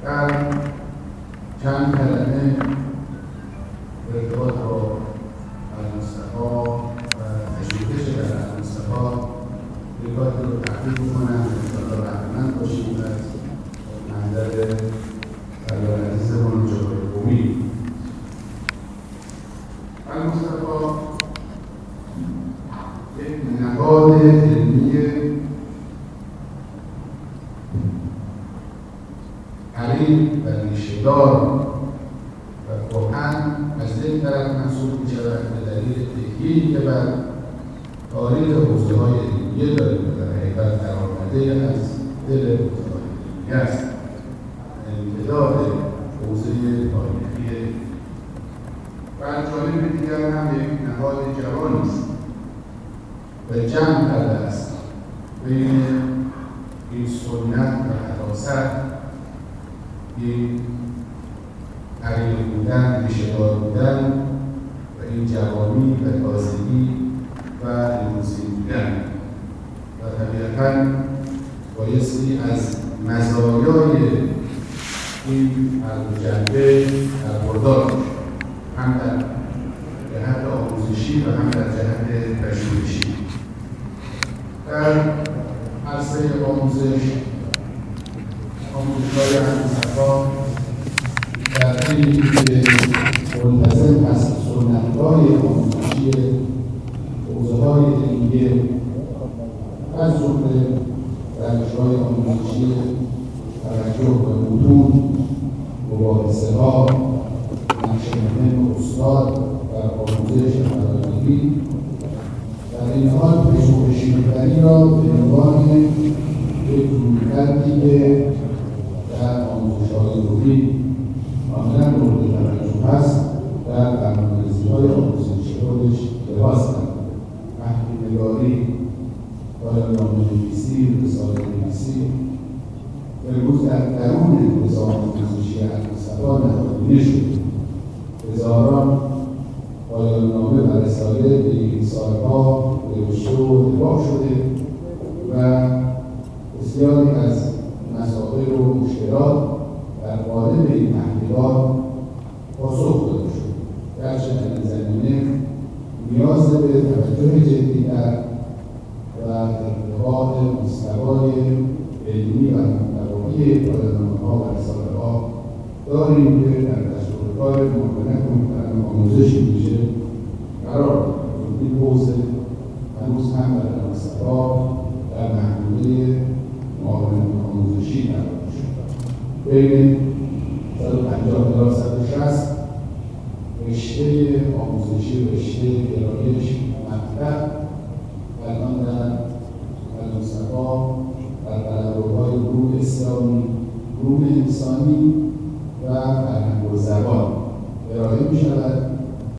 در چند کلمه ارتباط با المصطفی و تشویقش در المصطفی نگاهی رو تحقیق بکنم انشاءالله بهره‌مند باشیم از منظر سرور عزیزمون جواد قومی. المصطفی یک نهاد علمی عریض و ریشه‌دار و کهن از یک طرف محسوب می‌شود به دلیل تکیه‌ای که بر تاریخ حوزه‌های علمیه داریم و در حقیقت درآمده از دل حوزه‌های علمیه است. امتداد حوزه تاریخی و از جانب دیگر هم یک نهاد جوانی است و جمع کرده است بین این سنت و حداثت، این عریق بودن، ریشه‌دار بودن و این جوانی و تازگی و امروزی بودن و طبیعتاً بایستی از مزایای این هر دو جنبه برخوردار باشیم، هم در جهت آموزشی و هم در جهت پژوهشی. در عرصه آموزش‌های المصطفی در حینی که ملتزم از سنت‌های آموزشی حوزه‌های علمیه از جمله روش‌های آموزشی توجه به متون، مباحثه‌ها، نقش مهم استاد در آموزش فرهنگی، در این حال پژوهشی‌نگری را به عنوان یک رویکردی که در آموزش‌های روحی کاملا مورد توجه هست در برنامه‌ریزی‌های آموزشی خودش لباس کرد. تحقیق‌نگاری، پایان‌نامه‌نویسی، رساله‌نویسی امروز در درون نظام آموزشی المصطفی نهادینه شده. هزاران پایان‌نامه و رساله به این سال‌ها نوشته و طباع شده و بسیاری از مسائل و مشکلات در قالب این تحقیقات پاسخ داده شد. گرچه در این زمینه نیاز به توجه جدی‌تر و ارتقاء مستوای علمی و محتوایی پایان‌نامه‌ها و رساله‌ها داریم که در دستورکار معاونت محترم آموزش ویژه قرار دارد. این حوزه هنوز هم در المصطفی در محدوده معاونت آموزشی قرار شد. بین 150 تا 160 رشته آموزشی، رشته گرایش مطلب الان در المصطفی در قلمروهای علوم اسلامی، علوم انسانی و فرهنگ و زبان ارائه می شود